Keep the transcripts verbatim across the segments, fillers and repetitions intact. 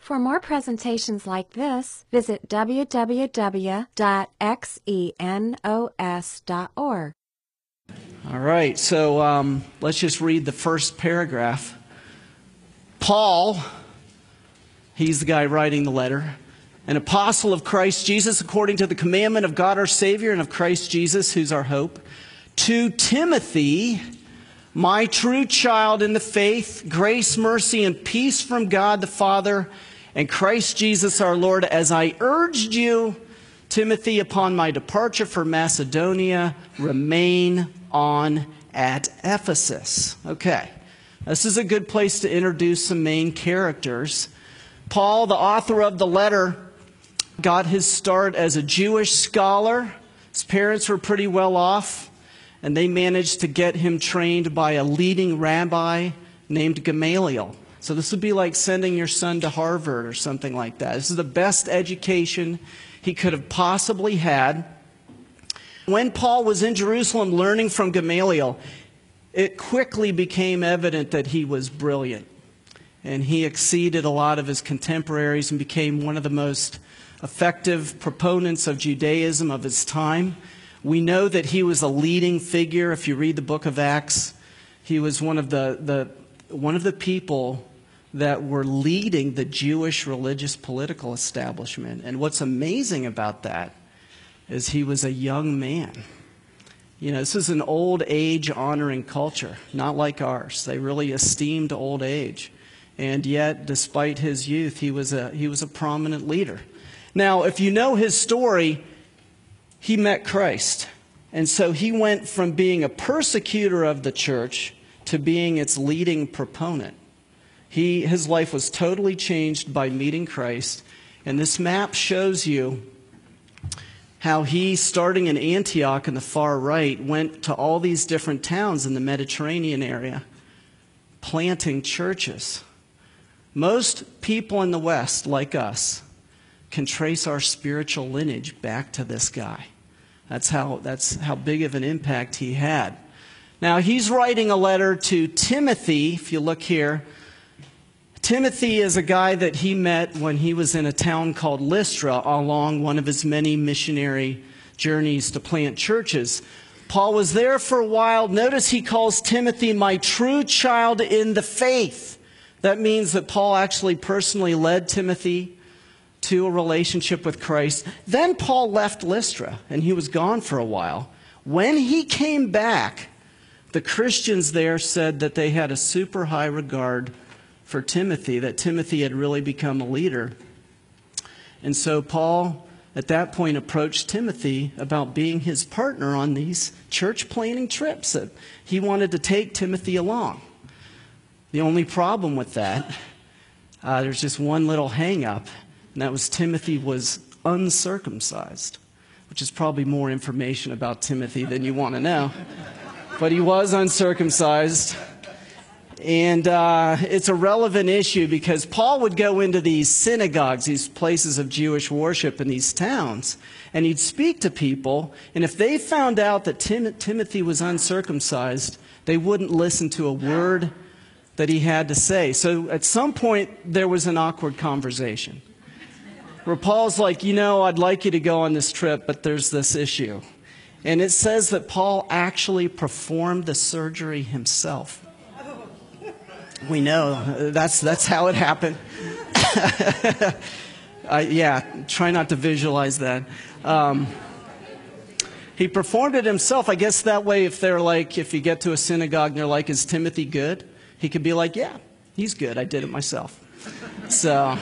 For more presentations like this, visit w w w dot xenos dot org. All right, so um, let's just read the first paragraph. Paul, he's the guy writing the letter, an apostle of Christ Jesus according to the commandment of God our Savior and of Christ Jesus, who's our hope, to Timothy, my true child in the faith, grace, mercy, and peace from God the Father and Christ Jesus our Lord, as I urged you, Timothy, upon my departure for Macedonia, remain on at Ephesus. Okay, this is a good place to introduce some main characters. Paul, the author of the letter, got his start as a Jewish scholar. His parents were pretty well off, and they managed to get him trained by a leading rabbi named Gamaliel. So this would be like sending your son to Harvard or something like that. This is the best education he could have possibly had. When Paul was in Jerusalem learning from Gamaliel, it quickly became evident that he was brilliant. And he exceeded a lot of his contemporaries and became one of the most effective proponents of Judaism of his time. We know that he was a leading figure. If you read the book of Acts, he was one of the, the, one of the people that were leading the Jewish religious political establishment. And what's amazing about that is he was a young man. You know, this is an old age honoring culture, not like ours. They really esteemed old age. And yet, despite his youth, he was a, he was a prominent leader. Now, if you know his story, he met Christ. And so he went from being a persecutor of the church to being its leading proponent. He, his life was totally changed by meeting Christ. And this map shows you how he, starting in Antioch in the far right, went to all these different towns in the Mediterranean area, planting churches. Most people in the West, like us, can trace our spiritual lineage back to this guy. That's how, that's how big of an impact he had. Now, he's writing a letter to Timothy, if you look here. Timothy is a guy that he met when he was in a town called Lystra along one of his many missionary journeys to plant churches. Paul was there for a while. Notice he calls Timothy my true child in the faith. That means that Paul actually personally led Timothy to a relationship with Christ. Then Paul left Lystra, and he was gone for a while. When he came back, the Christians there said that they had a super high regard for Timothy, that Timothy had really become a leader. And so Paul, at that point, approached Timothy about being his partner on these church planting trips, that he wanted to take Timothy along. The only problem with that, uh, there's just one little hang-up, and that was Timothy was uncircumcised, which is probably more information about Timothy than you want to know. But he was uncircumcised. And uh, it's a relevant issue because Paul would go into these synagogues, these places of Jewish worship in these towns, and he'd speak to people. And if they found out that Tim- Timothy was uncircumcised, they wouldn't listen to a word that he had to say. So at some point, there was an awkward conversation where Paul's like, you know, I'd like you to go on this trip, but there's this issue. And it says that Paul actually performed the surgery himself. We know that's that's how it happened. uh, yeah, try not to visualize that. Um, he performed it himself. I guess that way, if they're like, if you get to a synagogue and they're like, "Is Timothy good?" He could be like, "Yeah, he's good. I did it myself." So,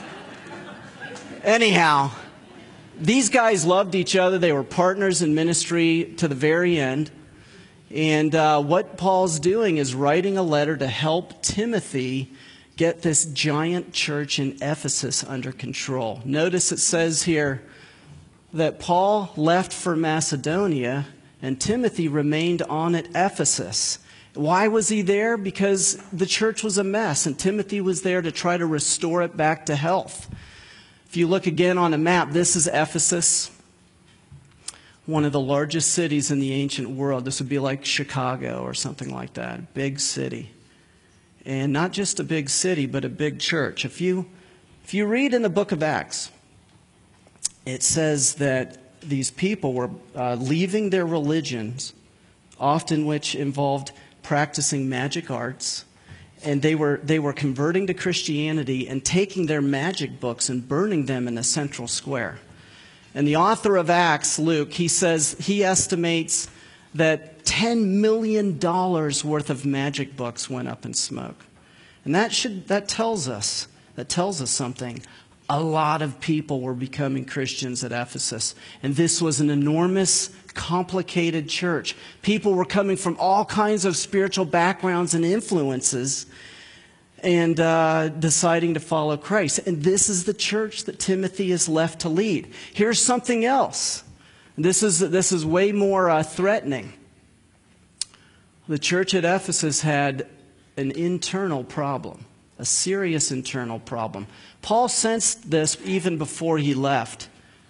anyhow, these guys loved each other. They were partners in ministry to the very end. And uh, what Paul's doing is writing a letter to help Timothy get this giant church in Ephesus under control. Notice it says here that Paul left for Macedonia and Timothy remained on at Ephesus. Why was he there? Because the church was a mess and Timothy was there to try to restore it back to health. If you look again on a map, this is Ephesus, one of the largest cities in the ancient world. This would be like Chicago or something like that, big city. And not just a big city, but a big church. If you If you read in the book of Acts, it says that these people were uh, leaving their religions, often which involved practicing magic arts, and they were they were converting to Christianity and taking their magic books and burning them in the central square. And the author of Acts, Luke, he says he estimates that ten million dollars worth of magic books went up in smoke. And that should that tells us that tells us something. A lot of people were becoming Christians at Ephesus. And this was an enormous, complicated church. People were coming from all kinds of spiritual backgrounds and influences and uh, deciding to follow Christ. And this is the church that Timothy is left to lead. Here's something else. This is, this is way more uh, threatening. The church at Ephesus had an internal problem, a serious internal problem. Paul sensed this even before he left.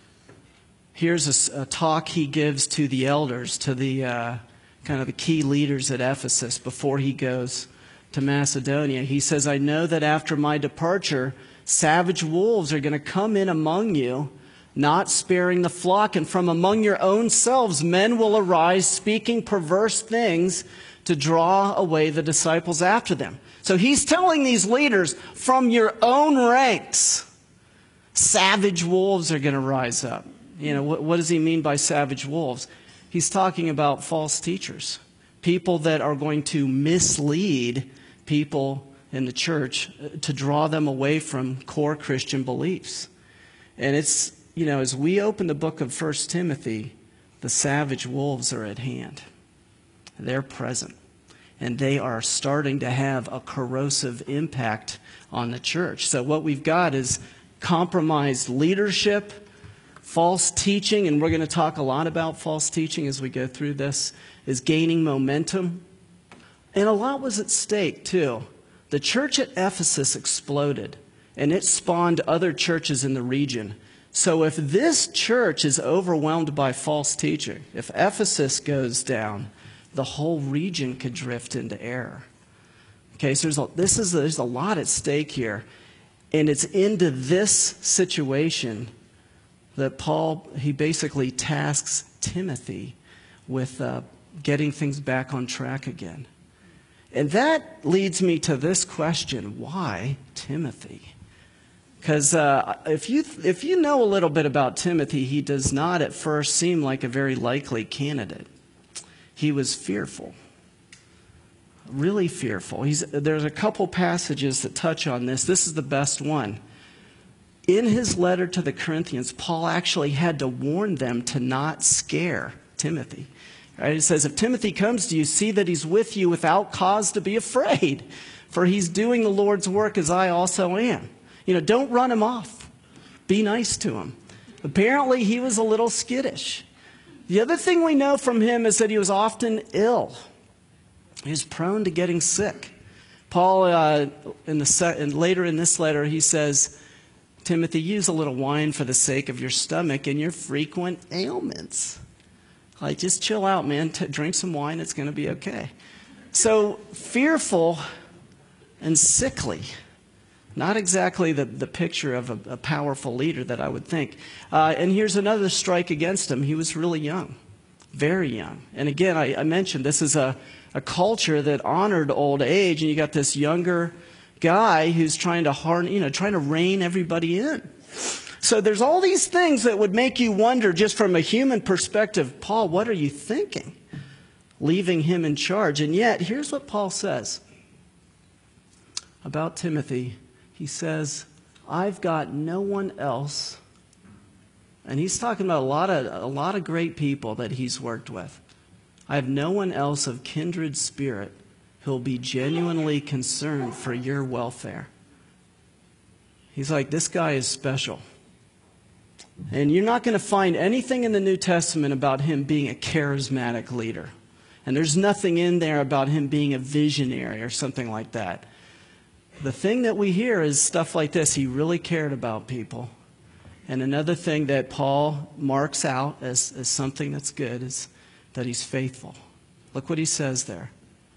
Here's a, a talk he gives to the elders, to the uh, kind of the key leaders at Ephesus before he goes to Macedonia. He says, I know that after my departure, savage wolves are going to come in among you, not sparing the flock, and from among your own selves men will arise speaking perverse things to draw away the disciples after them. So he's telling these leaders, from your own ranks, savage wolves are going to rise up. You know, what, what does he mean by savage wolves? He's talking about false teachers, people that are going to mislead people in the church to draw them away from core Christian beliefs. And it's, you know, as we open the book of First Timothy, the savage wolves are at hand. They're present. And they are starting to have a corrosive impact on the church. So what we've got is compromised leadership, false teaching, and we're going to talk a lot about false teaching as we go through this, is gaining momentum. And a lot was at stake, too. The church at Ephesus exploded, and it spawned other churches in the region. So if this church is overwhelmed by false teaching, if Ephesus goes down, the whole region could drift into error. Okay, so there's a, this is a, there's a lot at stake here. And it's into this situation that Paul, he basically tasks Timothy with uh, getting things back on track again. And that leads me to this question: why Timothy? Because uh, if you if you know a little bit about Timothy, he does not at first seem like a very likely candidate. He was fearful, really fearful. He's, there's a couple passages that touch on this. This is the best one. In his letter to the Corinthians, Paul actually had to warn them to not scare Timothy. Right? It says, if Timothy comes to you, see that he's with you without cause to be afraid, for he's doing the Lord's work as I also am. You know, don't run him off. Be nice to him. Apparently, he was a little skittish. The other thing we know from him is that he was often ill. He was prone to getting sick. Paul, uh, in the se- and later in this letter, he says, Timothy, use a little wine for the sake of your stomach and your frequent ailments. Like, just chill out, man. T- drink some wine. It's going to be okay. So, fearful and sickly. Not exactly the, the picture of a, a powerful leader that I would think. Uh, and here's another strike against him. He was really young, very young. And again, I, I mentioned this is a, a culture that honored old age, and you got this younger guy who's trying to harn, you know, trying to rein everybody in. So there's all these things that would make you wonder, just from a human perspective, Paul, what are you thinking? Leaving him in charge. And yet, here's what Paul says about Timothy. He says, I've got no one else. And he's talking about a lot of a lot of great people that he's worked with. I have no one else of kindred spirit who'll be genuinely concerned for your welfare. He's like, this guy is special. And you're not going to find anything in the New Testament about him being a charismatic leader. And there's nothing in there about him being a visionary or something like that. The thing that we hear is stuff like this. He really cared about people. And another thing that Paul marks out as, as something that's good is that he's faithful. Look what he says there.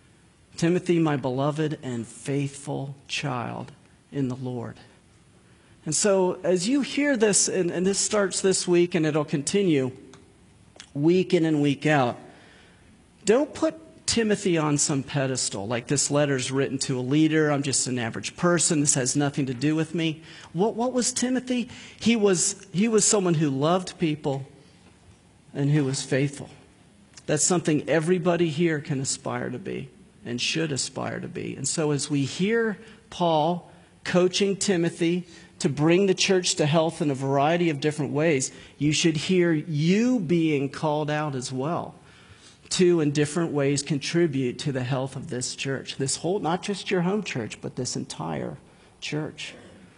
Timothy, my beloved and faithful child in the Lord. And so as you hear this, and, and this starts this week and it'll continue week in and week out, don't put Timothy on some pedestal, like this letter's written to a leader. I'm just an average person. This has nothing to do with me. What, what was Timothy? He was, he was someone who loved people and who was faithful. That's something everybody here can aspire to be and should aspire to be. And so as we hear Paul coaching Timothy to bring the church to health in a variety of different ways, you should hear you being called out as well to, in different ways, contribute to the health of this church. This whole, not just your home church, but this entire church.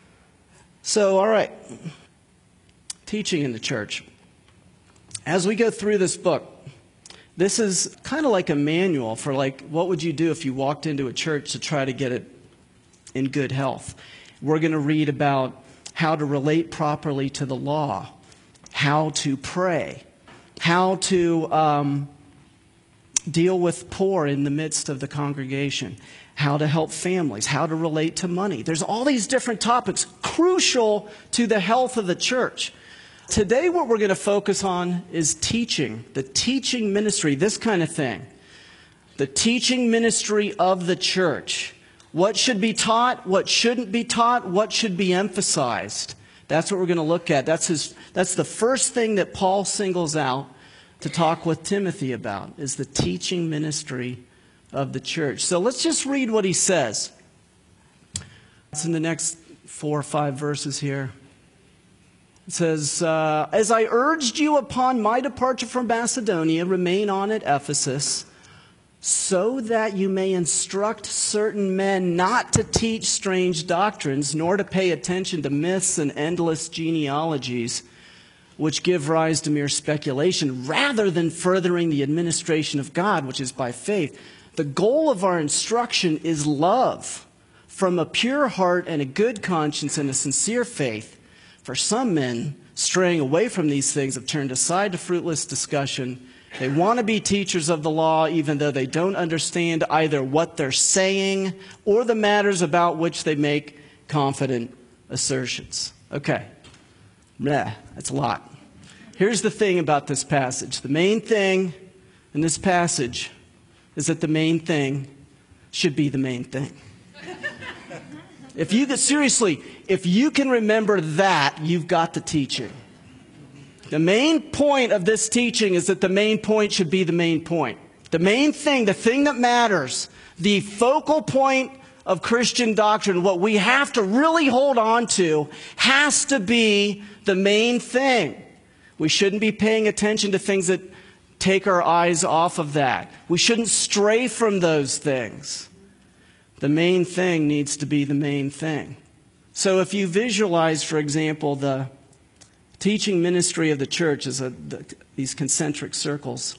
So, all right, teaching in the church. As we go through this book, this is kind of like a manual for like, what would you do if you walked into a church to try to get it in good health? We're going to read about how to relate properly to the law, how to pray, how to um, deal with poor in the midst of the congregation, how to help families, how to relate to money. There's all these different topics crucial to the health of the church. Today what we're going to focus on is teaching, the teaching ministry, this kind of thing. The teaching ministry of the church. What should be taught, what shouldn't be taught, what should be emphasized. That's what we're going to look at. That's his, that's the first thing that Paul singles out to talk with Timothy about, is the teaching ministry of the church. So let's just read what he says. It's in the next four or five verses here. It says, uh, as I urged you upon my departure from Macedonia, remain on at Ephesus, so that you may instruct certain men not to teach strange doctrines, nor to pay attention to myths and endless genealogies, which give rise to mere speculation, rather than furthering the administration of God, which is by faith. The goal of our instruction is love, from a pure heart and a good conscience and a sincere faith. For some men, straying away from these things, have turned aside to fruitless discussion. They want to be teachers of the law, even though they don't understand either what they're saying or the matters about which they make confident assertions. Okay. Bleh, that's a lot. Here's the thing about this passage. The main thing in this passage is that the main thing should be the main thing. If you, seriously, if you can remember that, you've got the teaching. The main point of this teaching is that the main point should be the main point. The main thing, the thing that matters, the focal point of Christian doctrine, what we have to really hold on to, has to be the main thing. We shouldn't be paying attention to things that take our eyes off of that. We shouldn't stray from those things. The main thing needs to be the main thing. So if you visualize, for example, the teaching ministry of the church is a, the, these concentric circles.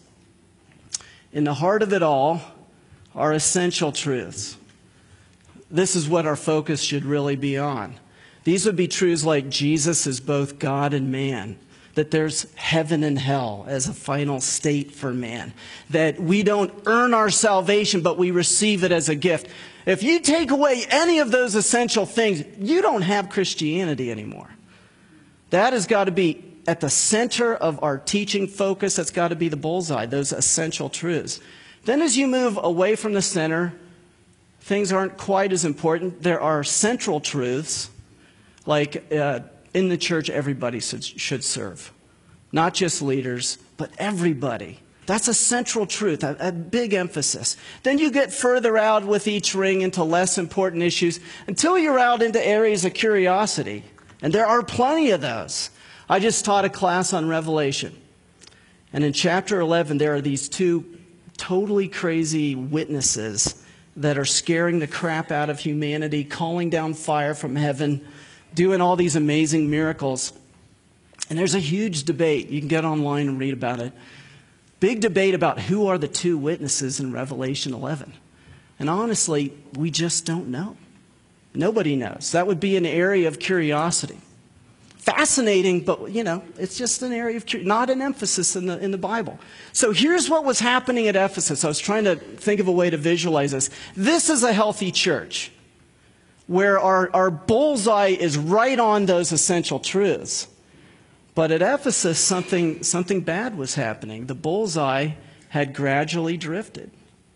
In the heart of it all are essential truths. This is what our focus should really be on. These would be truths like Jesus is both God and man, that there's heaven and hell as a final state for man, that we don't earn our salvation, but we receive it as a gift. If you take away any of those essential things, you don't have Christianity anymore. That has got to be at the center of our teaching focus. That's got to be the bullseye, those essential truths. Then as you move away from the center, things aren't quite as important. There are central truths, like uh, in the church, everybody should, should serve. Not just leaders, but everybody. That's a central truth, a, a big emphasis. Then you get further out with each ring into less important issues until you're out into areas of curiosity. And there are plenty of those. I just taught a class on Revelation. And in chapter eleven, there are these two totally crazy witnesses that are scaring the crap out of humanity, calling down fire from heaven, doing all these amazing miracles. And there's a huge debate. You can get online and read about it. Big debate about who are the two witnesses in Revelation eleven. And honestly, we just don't know. Nobody knows. That would be an area of curiosity. Fascinating, but, you know, it's just an area of curiosity, not an emphasis in the, in the Bible. So here's what was happening at Ephesus. I was trying to think of a way to visualize this. This is a healthy church. where our, our bullseye is right on those essential truths. But at Ephesus, something, something bad was happening. The bullseye had gradually drifted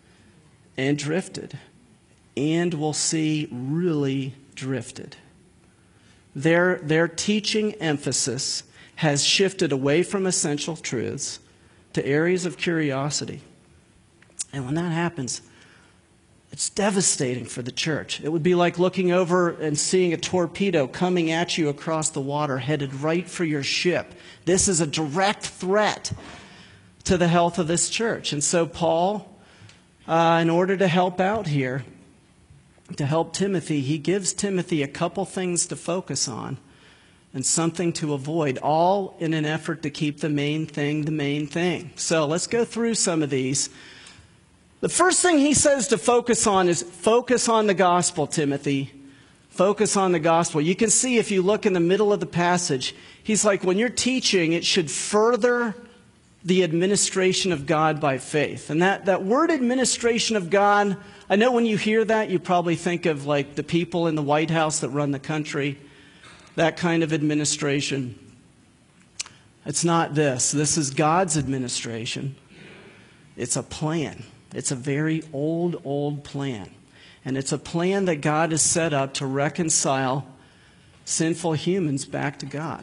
and drifted, and we'll see really drifted. Their, their teaching emphasis has shifted away from essential truths to areas of curiosity. And when that happens, it's devastating for the church. It would be like looking over and seeing a torpedo coming at you across the water, headed right for your ship. This is a direct threat to the health of this church. And so Paul, uh, in order to help out here, to help Timothy, he gives Timothy a couple things to focus on and something to avoid, all in an effort to keep the main thing the main thing. So let's go through some of these. The first thing he says to focus on is focus on the gospel, Timothy. Focus on the gospel. You can see if you look in the middle of the passage, he's like, when you're teaching, it should further the administration of God by faith. And that, that word administration of God, I know when you hear that, you probably think of like the people in the White House that run the country, that kind of administration. It's not this. This is God's administration. It's a plan. It's a very old, old plan. And it's a plan that God has set up to reconcile sinful humans back to God.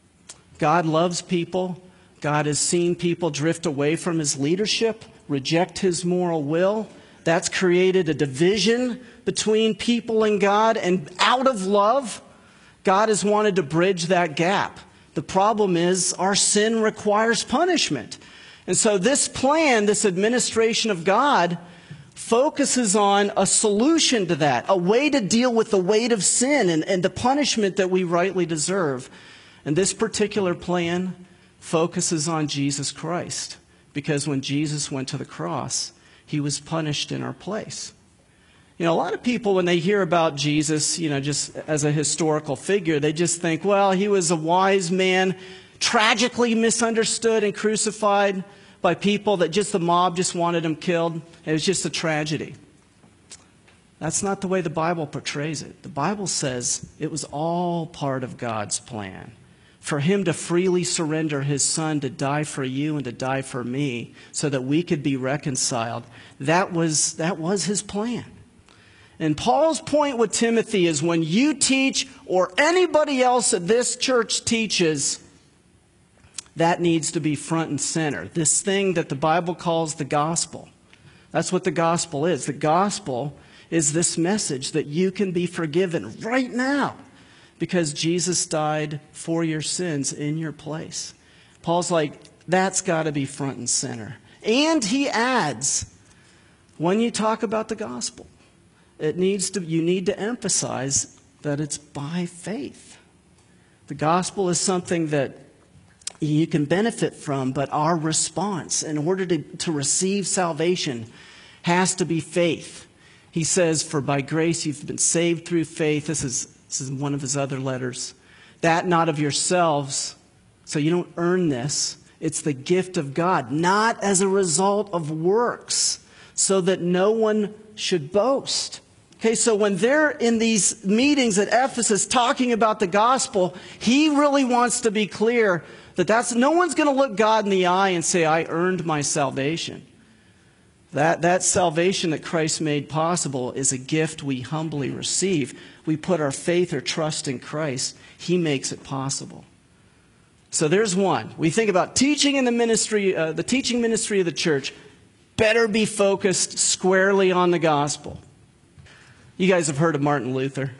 God loves people. God has seen people drift away from his leadership, reject his moral will. That's created a division between people and God. And out of love, God has wanted to bridge that gap. The problem is our sin requires punishment. And so this plan, this administration of God, focuses on a solution to that, a way to deal with the weight of sin and, and the punishment that we rightly deserve. And this particular plan focuses on Jesus Christ, because when Jesus went to the cross, he was punished in our place. You know, a lot of people, when they hear about Jesus, you know, just as a historical figure, they just think, well, he was a wise man, tragically misunderstood and crucified by people that just the mob just wanted him killed. It was just a tragedy. That's not the way the Bible portrays it. The Bible says it was all part of God's plan for him to freely surrender his son to die for you and to die for me so that we could be reconciled. That was, that was his plan. And Paul's point with Timothy is when you teach or anybody else at this church teaches, that needs to be front and center. This thing that the Bible calls the gospel. That's what the gospel is. The gospel is this message that you can be forgiven right now because Jesus died for your sins in your place. Paul's like, that's got to be front and center. And he adds, when you talk about the gospel, it needs to, you need to emphasize that it's by faith. The gospel is something that you can benefit from, but our response in order to, to receive salvation has to be faith. He says, for by grace you've been saved through faith. This is, this is one of his other letters. That not of yourselves, so you don't earn this. It's the gift of God, not as a result of works, so that no one should boast. Okay, so when they're in these meetings at Ephesus talking about the gospel, he really wants to be clear that that's, no one's going to look God in the eye and say, I earned my salvation. That, that salvation that Christ made possible is a gift we humbly receive. We put our faith or trust in Christ. He makes it possible. So there's one. We think about teaching in the ministry, uh, the teaching ministry of the church better be focused squarely on the gospel. You guys have heard of Martin Luther.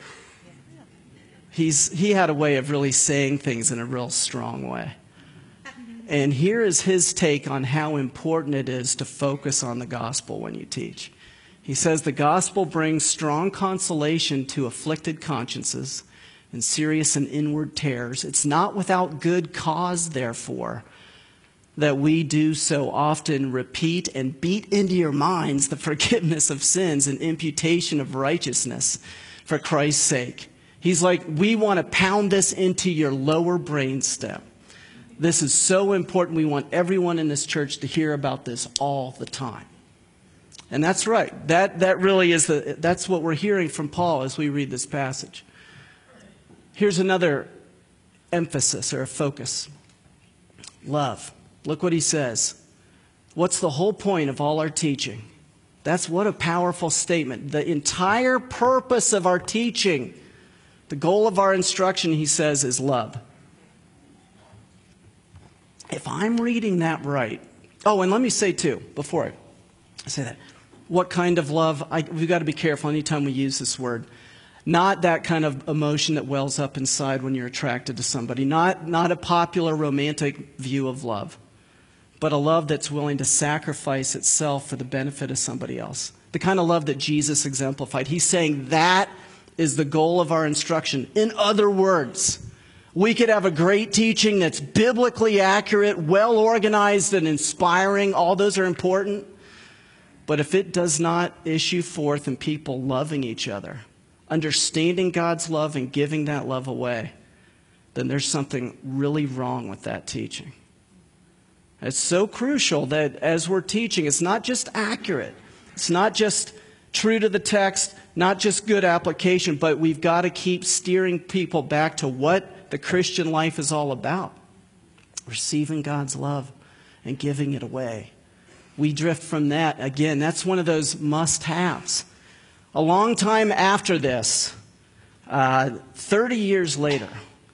He's, he had a way of really saying things in a real strong way. And here is his take on how important it is to focus on the gospel when you teach. He says the gospel brings strong consolation to afflicted consciences and serious and inward terrors. It's not without good cause, therefore, that we do so often repeat and beat into your minds the forgiveness of sins and imputation of righteousness for Christ's sake. He's like, we want to pound this into your lower brainstem. This is so important. We want everyone in this church to hear about this all the time. And that's right. That, that really is the, that's what we're hearing from Paul as we read this passage. Here's another emphasis or a focus. Love. Look what he says. What's the whole point of all our teaching? That's what a powerful statement. The entire purpose of our teaching, the goal of our instruction, he says, is love. If I'm reading that right. Oh, and let me say too, before I say that, what kind of love? I, we've got to be careful anytime we use this word. Not that kind of emotion that wells up inside when you're attracted to somebody. Not, not a popular romantic view of love, but a love that's willing to sacrifice itself for the benefit of somebody else. The kind of love that Jesus exemplified. He's saying that is the goal of our instruction. In other words, we could have a great teaching that's biblically accurate, well organized, and inspiring. All those are important. But if it does not issue forth in people loving each other, understanding God's love and giving that love away, then there's something really wrong with that teaching. It's so crucial that as we're teaching, it's not just accurate. It's not just true to the text, not just good application, but we've got to keep steering people back to what the Christian life is all about. Receiving God's love and giving it away. We drift from that. Again, that's one of those must-haves. A long time after this, uh, thirty years later,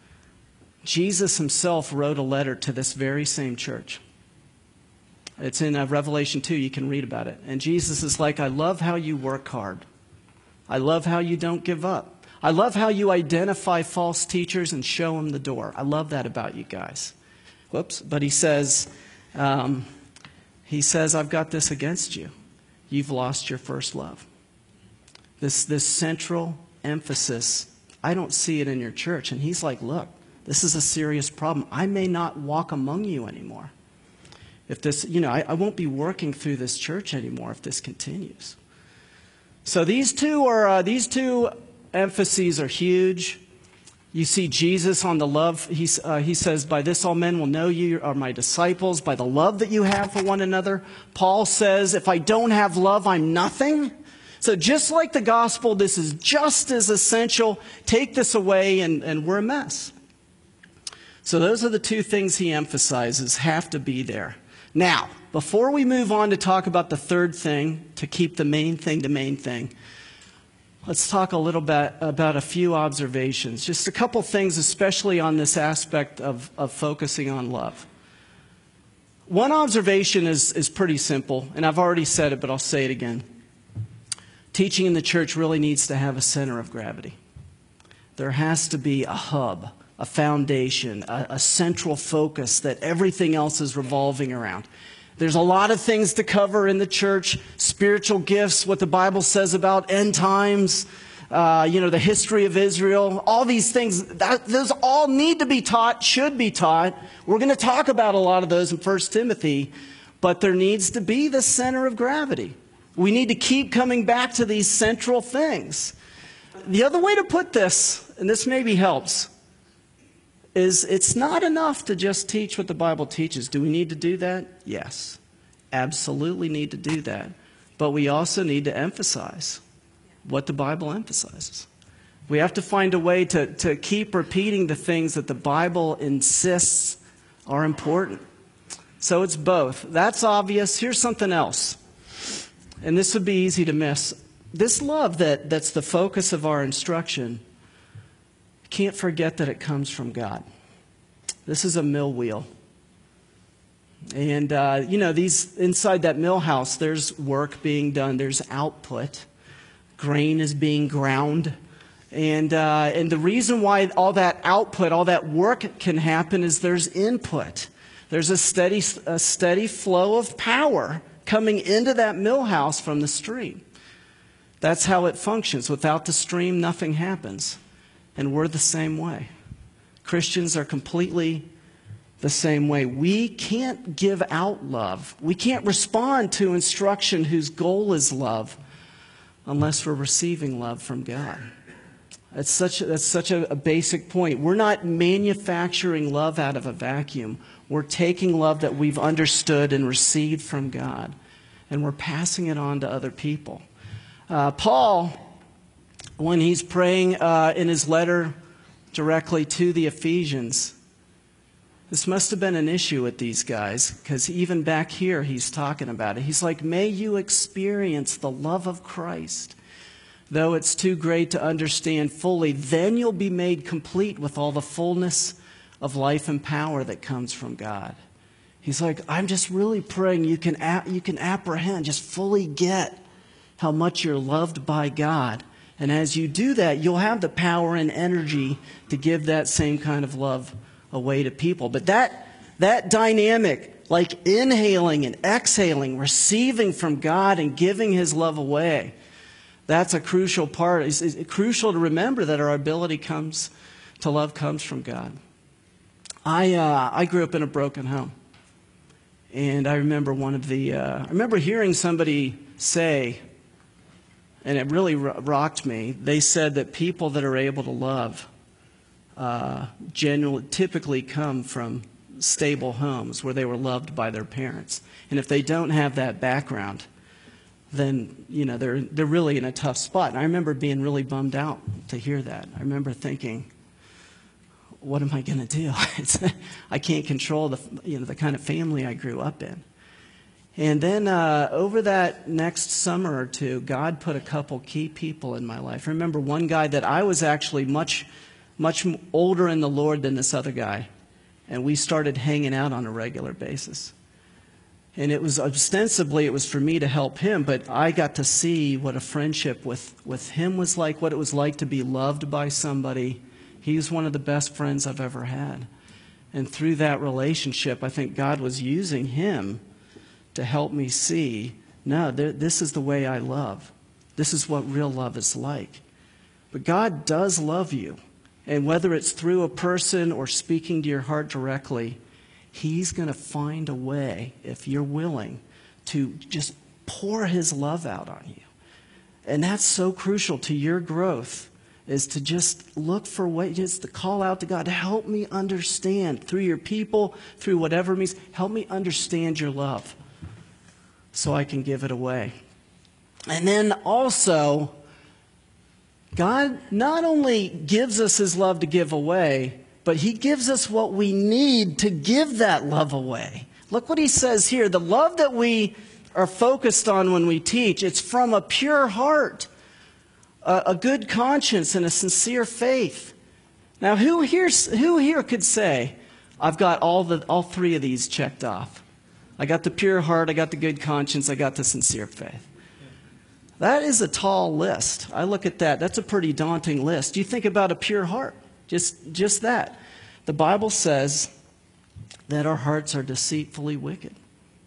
Jesus himself wrote a letter to this very same church. It's in uh, Revelation two. You can read about it. And Jesus is like, I love how you work hard. I love how you don't give up. I love how you identify false teachers and show them the door. I love that about you guys. Whoops. But he says... Um, He says, I've got this against you. You've lost your first love. This, this central emphasis, I don't see it in your church. And he's like, look, this is a serious problem. I may not walk among you anymore. If this, you know, I, I won't be working through this church anymore if this continues. So these two are, uh, these two emphases are huge. You see Jesus on the love. He, uh, he says, by this all men will know you are my disciples, by the love that you have for one another. Paul says, if I don't have love, I'm nothing. So just like the gospel, this is just as essential. Take this away and, and we're a mess. So those are the two things he emphasizes have to be there. Now, before we move on to talk about the third thing, to keep the main thing the main thing, let's talk a little bit about a few observations. Just a couple things, especially on this aspect of, of focusing on love. One observation is, is pretty simple, and I've already said it, but I'll say it again. Teaching in the church really needs to have a center of gravity. There has to be a hub, a foundation, a, a central focus that everything else is revolving around. There's a lot of things to cover in the church, spiritual gifts, what the Bible says about end times, uh, you know, the history of Israel, all these things. That, those all need to be taught, should be taught. We're going to talk about a lot of those in First Timothy, but there needs to be the center of gravity. We need to keep coming back to these central things. The other way to put this, and this maybe helps, is it's not enough to just teach what the Bible teaches. Do we need to do that? Yes. Absolutely need to do that. But we also need to emphasize what the Bible emphasizes. We have to find a way to, to keep repeating the things that the Bible insists are important. So it's both. That's obvious. Here's something else. And this would be easy to miss. This love that, that's the focus of our instruction, can't forget that it comes from God. This is a mill wheel. And, uh, you know, these inside that mill house, there's work being done. There's output. Grain is being ground. And, uh, and the reason why all that output, all that work can happen is there's input. There's a steady, a steady flow of power coming into that mill house from the stream. That's how it functions. Without the stream, nothing happens. And we're the same way. Christians are completely the same way. We can't give out love. We can't respond to instruction whose goal is love unless we're receiving love from God. That's such a, that's such a, a basic point. We're not manufacturing love out of a vacuum. We're taking love that we've understood and received from God and we're passing it on to other people. Uh, Paul, when he's praying uh, in his letter directly to the Ephesians, this must have been an issue with these guys, because even back here he's talking about it. He's like, may you experience the love of Christ, though it's too great to understand fully. Then you'll be made complete with all the fullness of life and power that comes from God. He's like, I'm just really praying you can you can apprehend, just fully get how much you're loved by God. And as you do that, you'll have the power and energy to give that same kind of love away to people. But that that dynamic, like inhaling and exhaling, receiving from God and giving his love away, that's a crucial part. It's, it's crucial to remember that our ability comes to love comes from God. I uh, I grew up in a broken home, and I remember one of the uh, I remember hearing somebody say, and it really ro- rocked me. They said that people that are able to love uh, generally typically come from stable homes where they were loved by their parents, and if they don't have that background, then you know they're they're really in a tough spot. And I remember being really bummed out to hear that. I remember thinking, what am I going to do? It's, I can't control the you know the kind of family I grew up in. And then uh, over that next summer or two, God put a couple key people in my life. I remember one guy that I was actually much, much older in the Lord than this other guy, and we started hanging out on a regular basis. And it was ostensibly, it was for me to help him, but I got to see what a friendship with, with him was like, what it was like to be loved by somebody. He was one of the best friends I've ever had. And through that relationship, I think God was using him to help me see, no, there, this is the way I love. This is what real love is like. But God does love you. And whether it's through a person or speaking to your heart directly, he's going to find a way, if you're willing, to just pour his love out on you. And that's so crucial to your growth, is to just look for ways, just to call out to God, to help me understand, through your people, through whatever means, help me understand your love so I can give it away. And then also, God not only gives us his love to give away, but he gives us what we need to give that love away. Look what he says here. The love that we are focused on when we teach, it's from a pure heart, a, a good conscience, and a sincere faith. Now, who here, who here could say, I've got all the all three of these checked off? I got the pure heart, I got the good conscience, I got the sincere faith. That is a tall list. I look at that. That's a pretty daunting list. You think about a pure heart. Just, just that. The Bible says that our hearts are deceitfully wicked.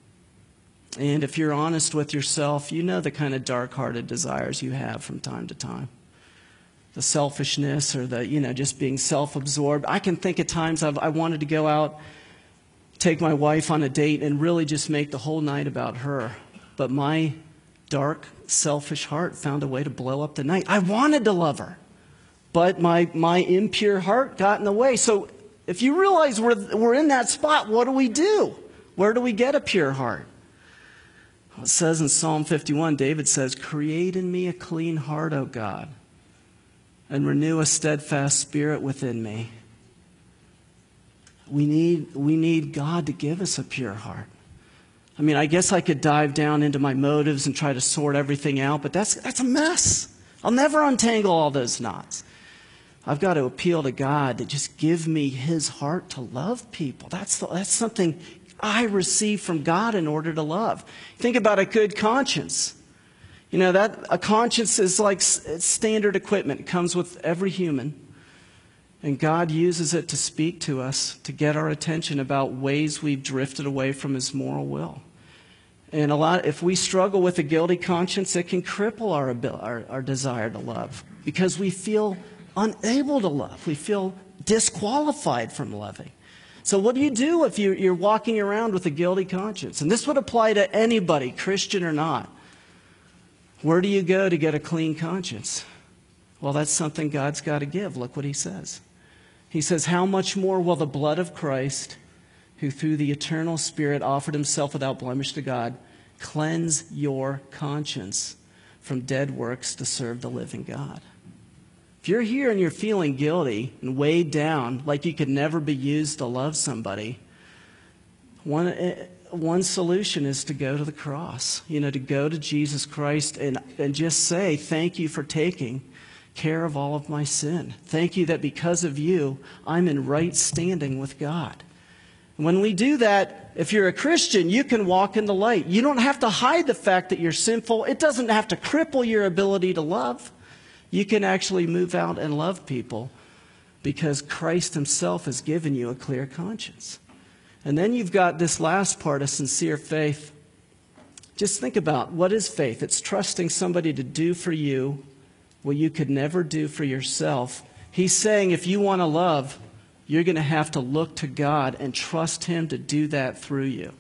And if you're honest with yourself, you know the kind of dark-hearted desires you have from time to time. The selfishness, or the, you know, just being self-absorbed. I can think at times I've, I wanted to go out, take my wife on a date, and really just make the whole night about her. But my dark, selfish heart found a way to blow up the night. I wanted to love her, but my, my impure heart got in the way. So if you realize we're, we're in that spot, what do we do? Where do we get a pure heart? Well, it says in Psalm fifty-one, David says, create in me a clean heart, O God, and renew a steadfast spirit within me. We need, we need God to give us a pure heart. I mean, I guess I could dive down into my motives and try to sort everything out, but that's, that's a mess. I'll never untangle all those knots. I've got to appeal to God to just give me his heart to love people. That's, the, that's something I receive from God in order to love. Think about a good conscience. You know, that a conscience is like it's standard equipment. It comes with every human. And God uses it to speak to us, to get our attention about ways we've drifted away from his moral will. And a lot, if we struggle with a guilty conscience, it can cripple our, our, our desire to love, because we feel unable to love. We feel disqualified from loving. So what do you do if you, you're walking around with a guilty conscience? And this would apply to anybody, Christian or not. Where do you go to get a clean conscience? Well, that's something God's got to give. Look what he says. He says, how much more will the blood of Christ, who through the eternal Spirit offered himself without blemish to God, Cleanse your conscience from dead works to serve the living God. If you're here and you're feeling guilty and weighed down like you could never be used to love somebody, one, one solution is to go to the cross, you know, to go to Jesus Christ and, and just say, thank you for taking care of all of my sin. Thank you that because of you, I'm in right standing with God. When we do that, if you're a Christian, you can walk in the light. You don't have to hide the fact that you're sinful. It doesn't have to cripple your ability to love. You can actually move out and love people because Christ himself has given you a clear conscience. And then you've got this last part of sincere faith. Just think about, what is faith? It's trusting somebody to do for you what you could never do for yourself. He's saying if you want to love, you're going to have to look to God and trust him to do that through you.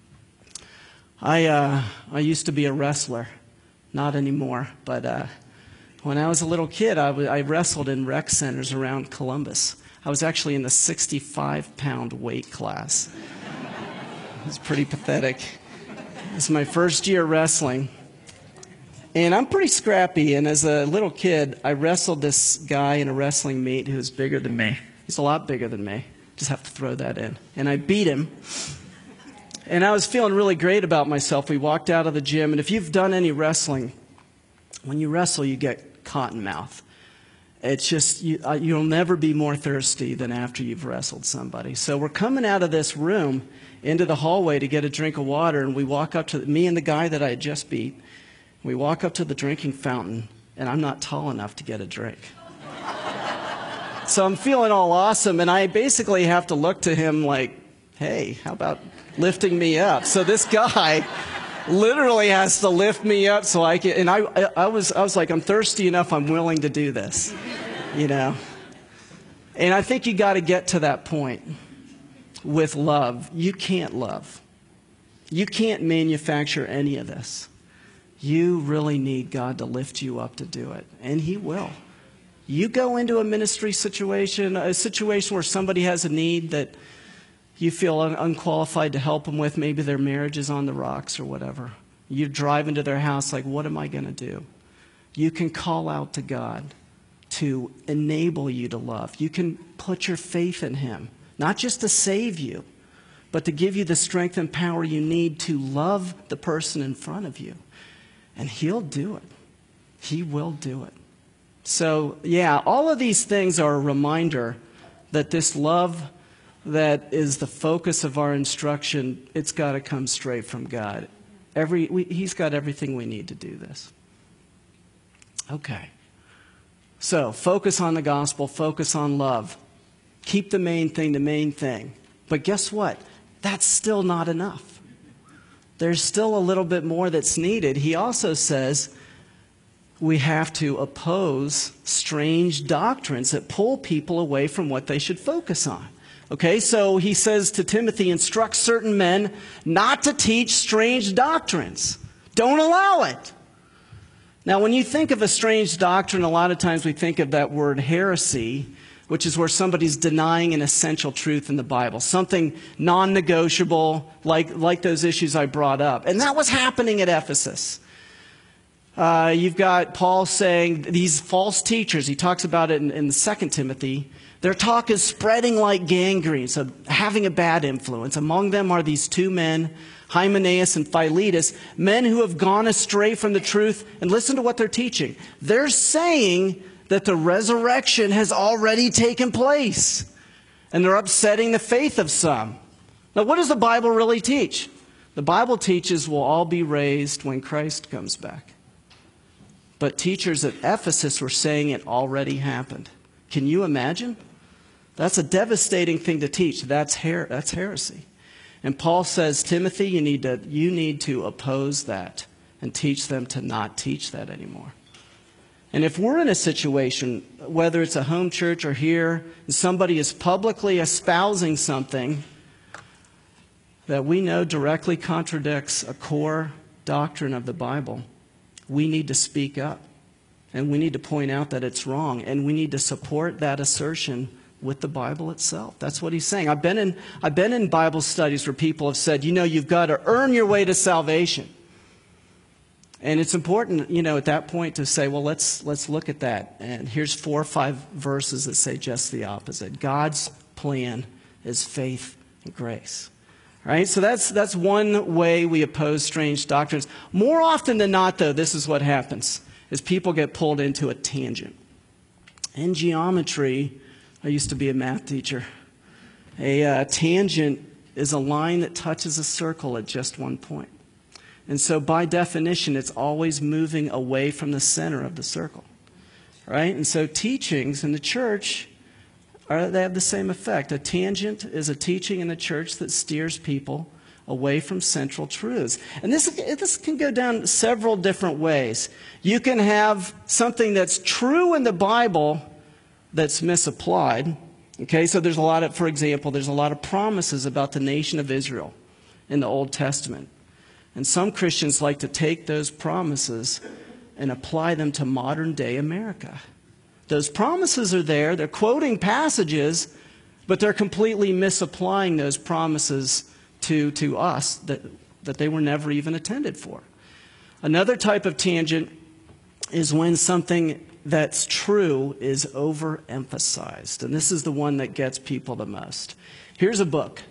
I uh, I used to be a wrestler. Not anymore. But uh, when I was a little kid, I, w- I wrestled in rec centers around Columbus. I was actually in the sixty-five pound weight class. It was pretty pathetic. It was my first year wrestling. And I'm pretty scrappy. And as a little kid, I wrestled this guy in a wrestling meet who was bigger than me. He's a lot bigger than me. Just have to throw that in. And I beat him. And I was feeling really great about myself. We walked out of the gym. And if you've done any wrestling, when you wrestle, you get cotton mouth. It's just, you, uh, you'll never be more thirsty than after you've wrestled somebody. So we're coming out of this room into the hallway to get a drink of water. And we walk up to, the, me and the guy that I had just beat, we walk up to the drinking fountain. And I'm not tall enough to get a drink. So I'm feeling all awesome. And I basically have to look to him like, hey, how about lifting me up? So this guy literally has to lift me up so I can, and I, I was, I was like, I'm thirsty enough, I'm willing to do this, you know. And I think you got to get to that point with love. You can't love. You can't manufacture any of this. You really need God to lift you up to do it, and he will. You go into a ministry situation, a situation where somebody has a need that you feel un- unqualified to help them with. Maybe their marriage is on the rocks or whatever. You drive into their house like, what am I going to do? You can call out to God to enable you to love. You can put your faith in him, not just to save you, but to give you the strength and power you need to love the person in front of you. And he'll do it. He will do it. So, yeah, all of these things are a reminder that this love that is the focus of our instruction, it's got to come straight from God. Every, we, he's got everything we need to do this. Okay. So, focus on the gospel, focus on love. Keep the main thing the main thing. But guess what? That's still not enough. There's still a little bit more that's needed. He also says we have to oppose strange doctrines that pull people away from what they should focus on. Okay, so he says to Timothy, instruct certain men not to teach strange doctrines. Don't allow it. Now, when you think of a strange doctrine, a lot of times we think of that word heresy, which is where somebody's denying an essential truth in the Bible, something non-negotiable, like, like those issues I brought up. And that was happening at Ephesus. Uh, you've got Paul saying these false teachers, he talks about it in, in the Second Timothy, their talk is spreading like gangrene, so having a bad influence. Among them are these two men, Hymenaeus and Philetus, men who have gone astray from the truth. And listen to what they're teaching. They're saying that the resurrection has already taken place. And they're upsetting the faith of some. Now, what does the Bible really teach? The Bible teaches we'll all be raised when Christ comes back. But teachers at Ephesus were saying it already happened. Can you imagine? That's a devastating thing to teach. That's her- that's heresy. And Paul says, Timothy, you need to you need to oppose that and teach them to not teach that anymore. And if we're in a situation, whether it's a home church or here, and somebody is publicly espousing something that we know directly contradicts a core doctrine of the Bible, we need to speak up. And we need to point out that it's wrong. And we need to support that assertion with the Bible itself. That's what he's saying. I've been in, I've been in Bible studies where people have said, you know, you've got to earn your way to salvation. And it's important, you know, at that point to say, well, let's let's look at that. And here's four or five verses that say just the opposite. God's plan is faith and grace. Right? So that's that's one way we oppose strange doctrines. More often than not, though, this is what happens, is people get pulled into a tangent. In geometry, I used to be a math teacher. A uh, tangent is a line that touches a circle at just one point. And so by definition, it's always moving away from the center of the circle. Right? And so teachings in the church, are, they have the same effect. A tangent is a teaching in the church that steers people away from central truths. And this, this can go down several different ways. You can have something that's true in the Bible that's misapplied. Okay, so there's a lot of, for example, there's a lot of promises about the nation of Israel in the Old Testament. And some Christians like to take those promises and apply them to modern day America. Those promises are there, they're quoting passages, but they're completely misapplying those promises to, to us that, that they were never even intended for. Another type of tangent is when something that's true is overemphasized. And this is the one that gets people the most. Here's a book.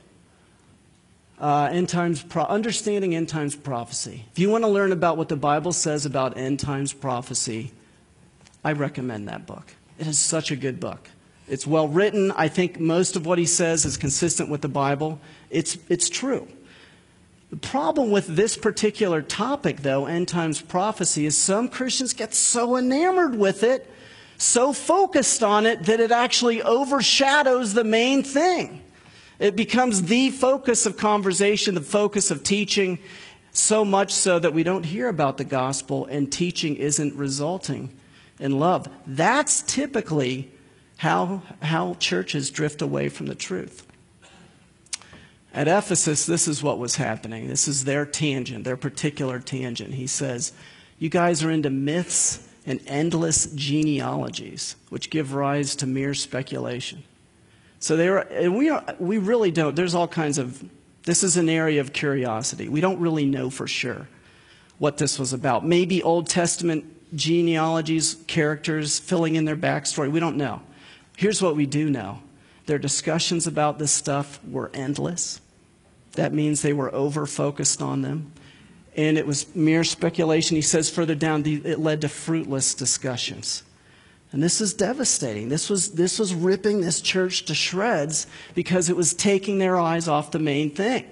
Uh, end times Pro- Understanding End Times Prophecy. If you want to learn about what the Bible says about end times prophecy, I recommend that book. It is such a good book. It's well written. I think most of what he says is consistent with the Bible. It's, it's true. The problem with this particular topic, though, end times prophecy, is some Christians get so enamored with it, so focused on it, that it actually overshadows the main thing. It becomes the focus of conversation, the focus of teaching, so much so that we don't hear about the gospel and teaching isn't resulting in love. That's typically how, how churches drift away from the truth. At Ephesus, this is what was happening. This is their tangent, their particular tangent. He says, you guys are into myths and endless genealogies, which give rise to mere speculation. So they were, and we are, we really don't. There's all kinds of, this is an area of curiosity. We don't really know for sure what this was about. Maybe Old Testament genealogies, characters filling in their backstory. We don't know. Here's what we do know. Their discussions about this stuff were endless. That means they were over-focused on them. And it was mere speculation. He says further down, it led to fruitless discussions. And this is devastating. This was, this was ripping this church to shreds because it was taking their eyes off the main thing.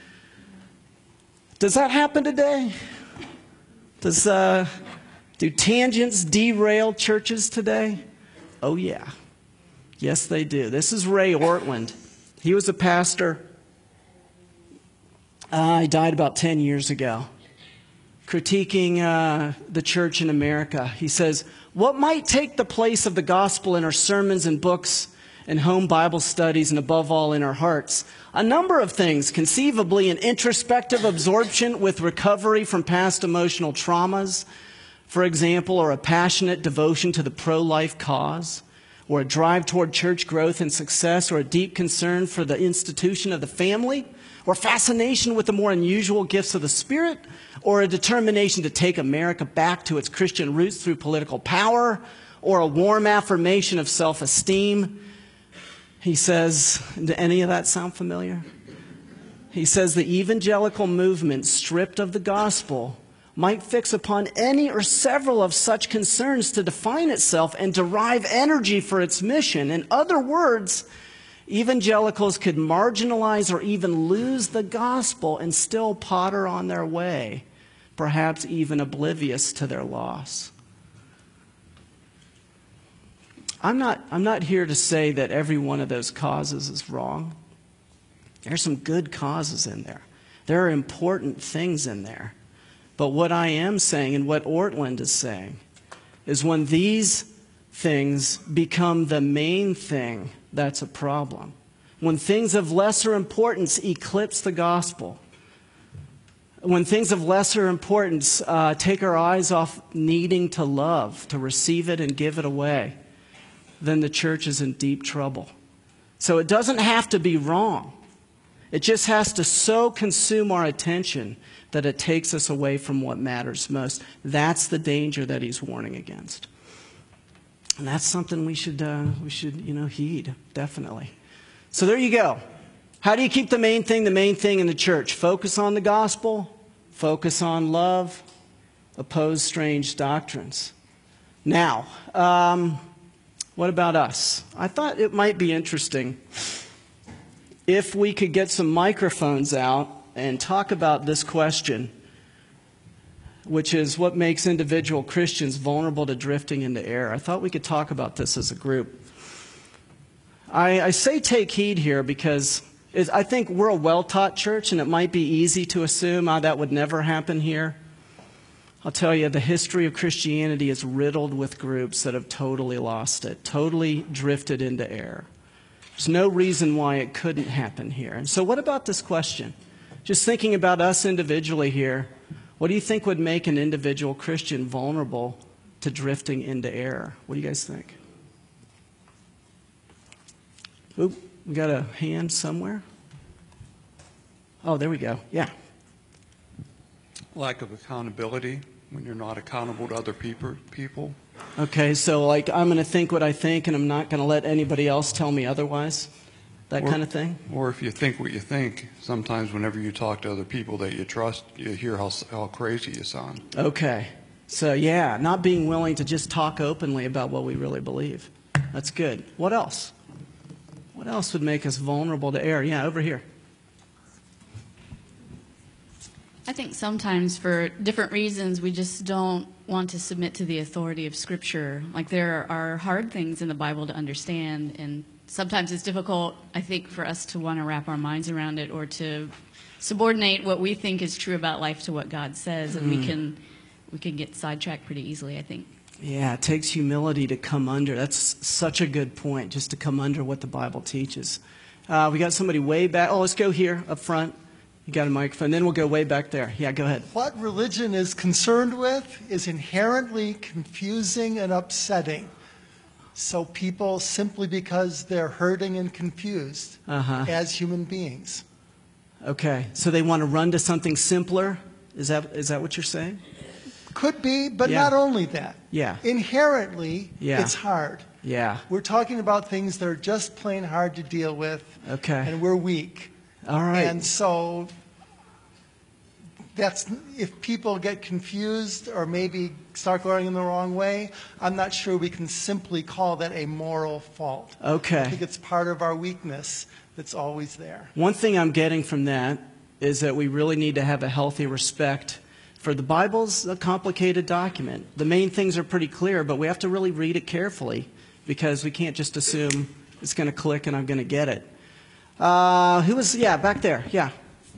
Does that happen today? Does, uh, do tangents derail churches today? Oh, yeah. Yes, they do. This is Ray Ortlund. He was a pastor. Uh, he died about ten years ago. Critiquing uh, the church in America. He says, what might take the place of the gospel in our sermons and books and home Bible studies and above all in our hearts? A number of things, conceivably an introspective absorption with recovery from past emotional traumas, for example, or a passionate devotion to the pro-life cause, or a drive toward church growth and success, or a deep concern for the institution of the family, or fascination with the more unusual gifts of the Spirit, or a determination to take America back to its Christian roots through political power, or a warm affirmation of self-esteem. He says, does any of that sound familiar? He says the evangelical movement, stripped of the gospel, might fix upon any or several of such concerns to define itself and derive energy for its mission. In other words, evangelicals could marginalize or even lose the gospel and still potter on their way, perhaps even oblivious to their loss. I'm not, I'm not here to say that every one of those causes is wrong. There's some good causes in there. There are important things in there. But what I am saying, and what Ortlund is saying, is when these things become the main thing, that's a problem. When things of lesser importance eclipse the gospel, when things of lesser importance uh, take our eyes off needing to love, to receive it and give it away, then the church is in deep trouble. So it doesn't have to be wrong. It just has to so consume our attention that it takes us away from what matters most. That's the danger that he's warning against. And that's something we should, uh, we should, you know, heed, definitely. So there you go. How do you keep the main thing the main thing in the church? Focus on the gospel, focus on love, oppose strange doctrines. Now, um, what about us? I thought it might be interesting if we could get some microphones out and talk about this question, which is what makes individual Christians vulnerable to drifting into error. I thought we could talk about this as a group. I, I say take heed here because is, I think we're a well-taught church, and it might be easy to assume oh, that would never happen here. I'll tell you, the history of Christianity is riddled with groups that have totally lost it, totally drifted into error. There's no reason why it couldn't happen here. And so what about this question? Just thinking about us individually here, what do you think would make an individual Christian vulnerable to drifting into error? What do you guys think? Oop, we got a hand somewhere. Oh, there we go. Yeah. Lack of accountability when you're not accountable to other people. people. Okay, so like I'm going to think what I think and I'm not going to let anybody else tell me otherwise? That or, kind of thing? Or if you think what you think, sometimes whenever you talk to other people that you trust, you hear how, how crazy you sound. Okay. So yeah, not being willing to just talk openly about what we really believe. That's good. What else? What else would make us vulnerable to error? Yeah, over here. I think sometimes for different reasons we just don't want to submit to the authority of Scripture. Like there are hard things in the Bible to understand, and sometimes it's difficult, I think, for us to want to wrap our minds around it or to subordinate what we think is true about life to what God says, and mm. we can we can get sidetracked pretty easily, I think. Yeah, it takes humility to come under. That's such a good point, just to come under what the Bible teaches. Uh, we got somebody way back. Oh, let's go here up front. You got a microphone. Then we'll go way back there. Yeah, go ahead. What religion is concerned with is inherently confusing and upsetting. So people, simply because they're hurting and confused uh-huh. as human beings. Okay, so they want to run to something simpler? Is that is that what you're saying? Could be, but yeah. not only that. Yeah. Inherently, yeah. it's hard. Yeah. We're talking about things that are just plain hard to deal with. Okay. And we're weak. All right. And so that's if people get confused or maybe start going in the wrong way, I'm not sure we can simply call that a moral fault. Okay. I think it's part of our weakness that's always there. One thing I'm getting from that is that we really need to have a healthy respect for the Bible's a complicated document. The main things are pretty clear, but we have to really read it carefully because we can't just assume it's going to click and I'm going to get it. Uh, who was, yeah, back there, yeah.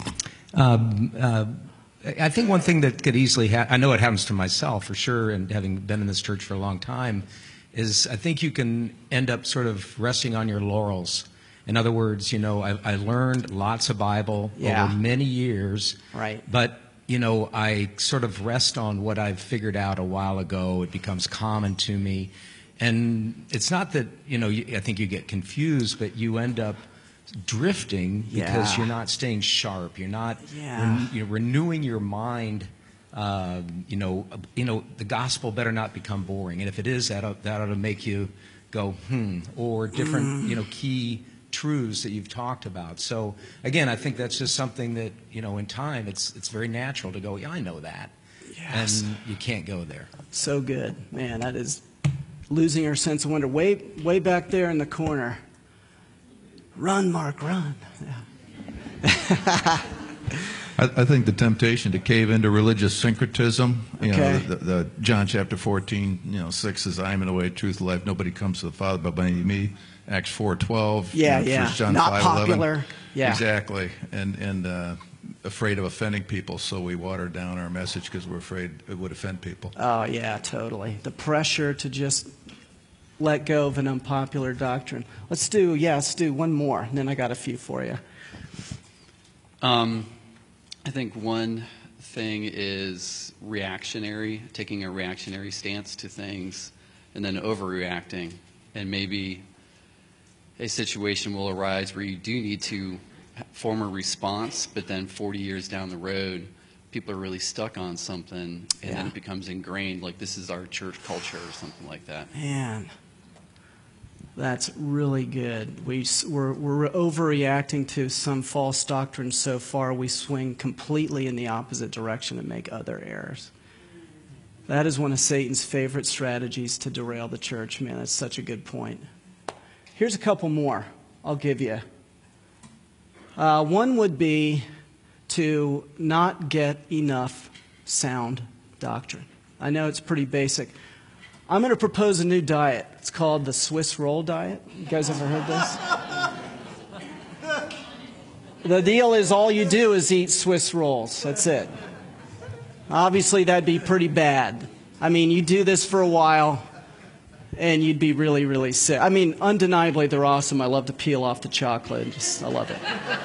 Um, uh, I think one thing that could easily happen, I know it happens to myself for sure, and having been in this church for a long time, is I think you can end up sort of resting on your laurels. In other words, you know, I, I learned lots of Bible yeah. over many years, right. but, you know, I sort of rest on what I've figured out a while ago. It becomes common to me. And it's not that, you know, I think you get confused, but you end up drifting because yeah. you're not staying sharp. You're not yeah. ren- you're renewing your mind. Uh, you know, you know, the gospel better not become boring. And if it is, that ought, that ought to make you go, hmm, or different, mm. you know, key truths that you've talked about. So again, I think that's just something that, you know, in time, it's it's very natural to go, yeah, I know that. Yes. And you can't go there. So good. Man, that is losing our sense of wonder. Way, way back there in the corner. Run, Mark, run. Yeah. I, I think the temptation to cave into religious syncretism, you okay. know, the, the John chapter fourteen, you know, six says, I am in the way, truth, life. Nobody comes to the Father but by me. Acts four twelve. Yeah, you know, yeah. First John Not five popular. eleven. Yeah. Exactly. And, and uh, afraid of offending people, so we water down our message because we're afraid it would offend people. Oh, yeah, totally. The pressure to just let go of an unpopular doctrine. Let's do, yeah, let's do one more, and then I got a few for you. Um, I think one thing is reactionary, taking a reactionary stance to things, and then overreacting. And maybe a situation will arise where you do need to form a response, but then forty years down the road, people are really stuck on something, and Yeah. then it becomes ingrained, like this is our church culture or something like that. Man, that's really good. We, s- we're, we're overreacting to some false doctrine so far, we swing completely in the opposite direction and make other errors. That is one of Satan's favorite strategies to derail the church. Man, that's such a good point. Here's a couple more I'll give you. Uh, one would be to not get enough sound doctrine. I know it's pretty basic. I'm going to propose a new diet. It's called the Swiss roll diet. You guys ever heard this? The deal is all you do is eat Swiss rolls. That's it. Obviously, that'd be pretty bad. I mean, you do this for a while, and you'd be really, really sick. I mean, undeniably, they're awesome. I love to peel off the chocolate. Just, I love it.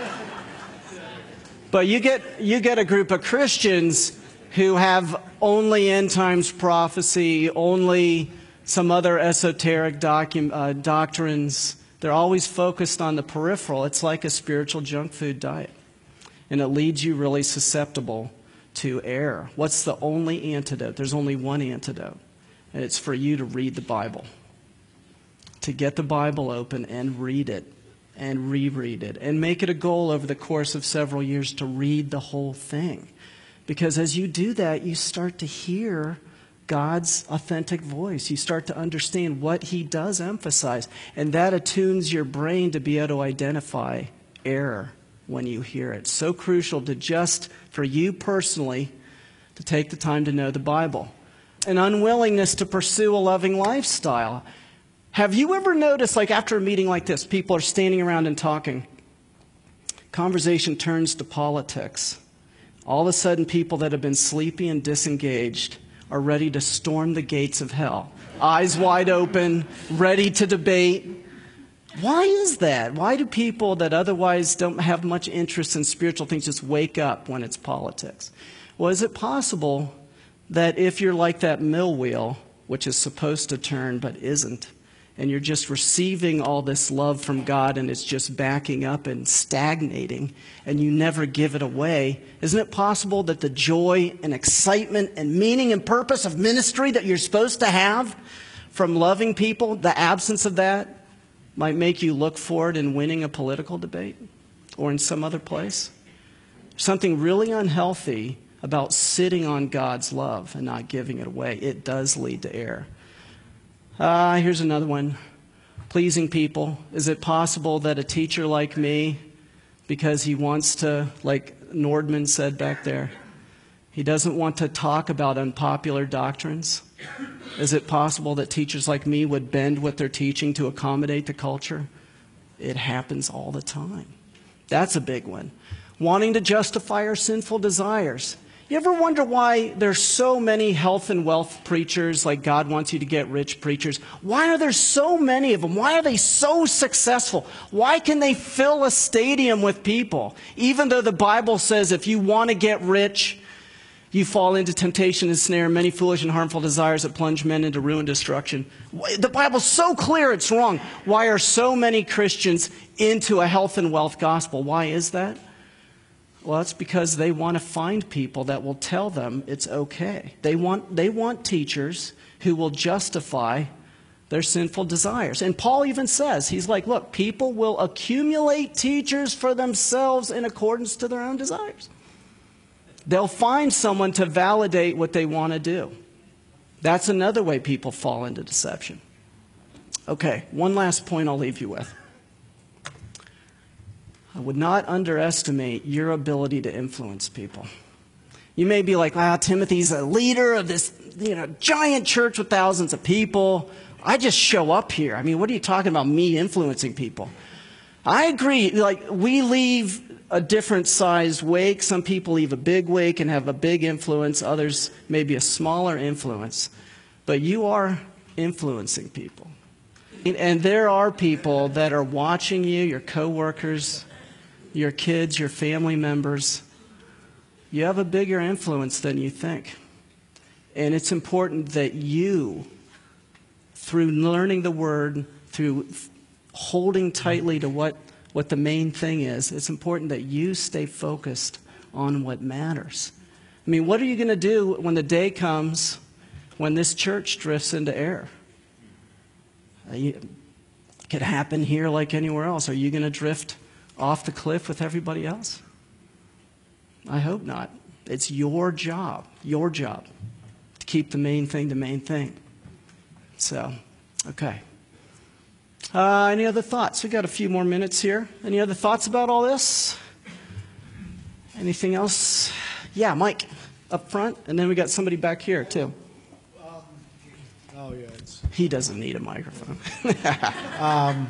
But you get you get a group of Christians who have only end times prophecy, only some other esoteric docu- uh, doctrines. They're always focused on the peripheral. It's like a spiritual junk food diet. And it leads you really susceptible to error. What's the only antidote? There's only one antidote. And it's for you to read the Bible. To get the Bible open and read it and reread it and make it a goal over the course of several years to read the whole thing. Because as you do that, you start to hear God's authentic voice. You start to understand what he does emphasize. And that attunes your brain to be able to identify error when you hear it. So crucial to just, for you personally, to take the time to know the Bible. An unwillingness to pursue a loving lifestyle. Have you ever noticed, like after a meeting like this, people are standing around and talking. Conversation turns to politics. All of a sudden, people that have been sleepy and disengaged are ready to storm the gates of hell. Eyes wide open, ready to debate. Why is that? Why do people that otherwise don't have much interest in spiritual things just wake up when it's politics? Well, is it possible that if you're like that mill wheel, which is supposed to turn but isn't, and you're just receiving all this love from God and it's just backing up and stagnating and you never give it away, isn't it possible that the joy and excitement and meaning and purpose of ministry that you're supposed to have from loving people, the absence of that might make you look forward in winning a political debate or in some other place? Something really unhealthy about sitting on God's love and not giving it away. It does lead to error. Uh, here's another one. Pleasing people. Is it possible that a teacher like me, because he wants to, like Nordman said back there, he doesn't want to talk about unpopular doctrines? Is it possible that teachers like me would bend what they're teaching to accommodate the culture? It happens all the time. That's a big one. Wanting to justify our sinful desires. You ever wonder why there's so many health and wealth preachers, like God wants you to get rich preachers? Why are there so many of them? Why are they so successful? Why can they fill a stadium with people? Even though the Bible says if you want to get rich, you fall into temptation and snare, many foolish and harmful desires that plunge men into ruin and destruction. The Bible's so clear it's wrong. Why are so many Christians into a health and wealth gospel? Why is that? Well, it's because they want to find people that will tell them it's okay. They want, they want teachers who will justify their sinful desires. And Paul even says, he's like, look, people will accumulate teachers for themselves in accordance to their own desires. They'll find someone to validate what they want to do. That's another way people fall into deception. Okay, one last point I'll leave you with. I would not underestimate your ability to influence people. You may be like, ah, Timothy's a leader of this, you know, giant church with thousands of people. I just show up here. I mean, what are you talking about, me influencing people? I agree. Like, we leave a different sized wake. Some people leave a big wake and have a big influence. Others maybe a smaller influence. But you are influencing people. And there are people that are watching you, your coworkers, your kids, your family members. You have a bigger influence than you think. And it's important that you, through learning the Word, through holding tightly to what, what the main thing is, it's important that you stay focused on what matters. I mean, what are you going to do when the day comes when this church drifts into error? Uh, you, it could happen here like anywhere else. Are you going to drift off the cliff with everybody else? I hope not. It's your job, your job, to keep the main thing the main thing. So, okay. Uh, any other thoughts? We've got a few more minutes here. Any other thoughts about all this? Anything else? Yeah, Mike, up front, and then we got somebody back here, too. Um, oh, yeah. It's, he doesn't need a microphone. um,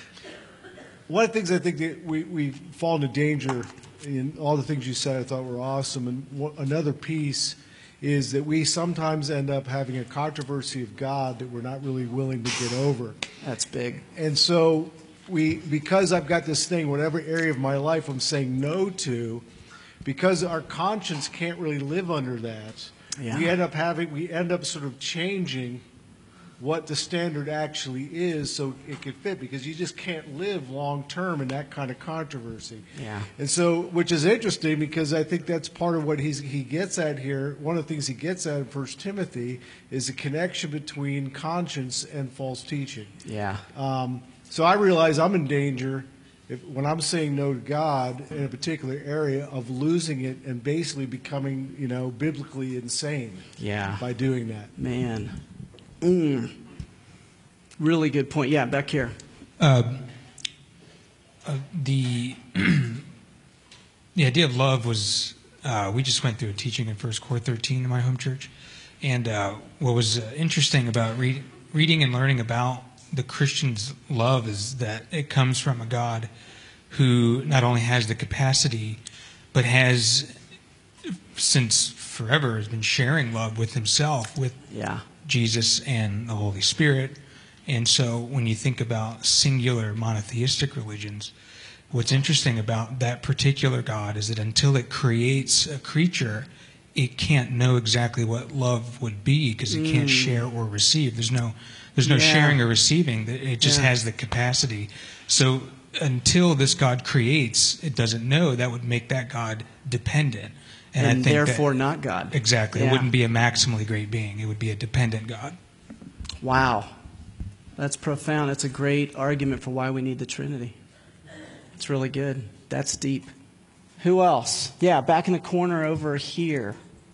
one of the things I think that we, we fall into danger in all the things you said I thought were awesome, and one, another piece is that we sometimes end up having a controversy of God that we're not really willing to get over. That's big. And so we, because I've got this thing, whatever area of my life I'm saying no to, because our conscience can't really live under that, yeah. we end up having, we end up sort of changing what the standard actually is so it could fit, because you just can't live long term in that kind of controversy. Yeah. And so, which is interesting, because I think that's part of what he's, he gets at here. One of the things he gets at in First Timothy is the connection between conscience and false teaching. Yeah. Um, so I realize I'm in danger if, when I'm saying no to God in a particular area, of losing it and basically becoming, you know, biblically insane. Yeah. By doing that. Man. Mm. Really good point. Yeah, back here. Uh, uh, the the idea of love was, uh, we just went through a teaching in First Cor thirteen in my home church. And uh, what was uh, interesting about read, reading and learning about the Christian's love is that it comes from a God who not only has the capacity, but has, since forever, has been sharing love with himself, with yeah. Jesus and the Holy Spirit. And so when you think about singular monotheistic religions, what's interesting about that particular God is that until it creates a creature, it can't know exactly what love would be, because it can't Mm. share or receive. There's no there's no Yeah. sharing or receiving. It just Yeah. has the capacity. So until this God creates, it doesn't know. That would make that God dependent. And, I think therefore that, not God. Exactly. Yeah. It wouldn't be a maximally great being. It would be a dependent God. Wow. That's profound. That's a great argument for why we need the Trinity. It's really good. That's deep. Who else? Yeah, back in the corner over here.